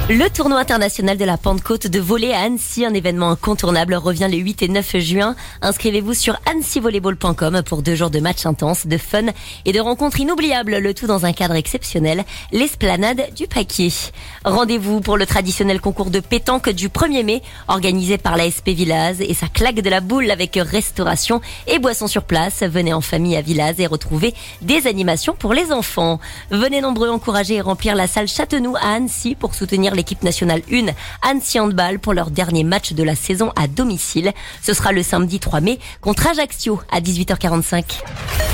Le tournoi international de la Pentecôte de volley à Annecy, un événement incontournable, revient les 8 et 9 juin. Inscrivez-vous sur annecyvolleyball.com pour 2 jours de matchs intenses, de fun et de rencontres inoubliables, le tout dans un cadre exceptionnel, l'esplanade du Paquier. Rendez-vous pour le traditionnel concours de pétanque du 1er mai, organisé par la SP Villaz et sa claque de la boule avec restauration et boissons sur place. Venez en famille à Villaz et retrouvez des animations pour les enfants. Venez nombreux encourager et remplir la salle Châteaunoux à Annecy pour soutenir l'équipe nationale 1 Annecy Handball pour leur dernier match de la saison à domicile. Ce sera le samedi 3 mai contre Ajaccio à 18h45.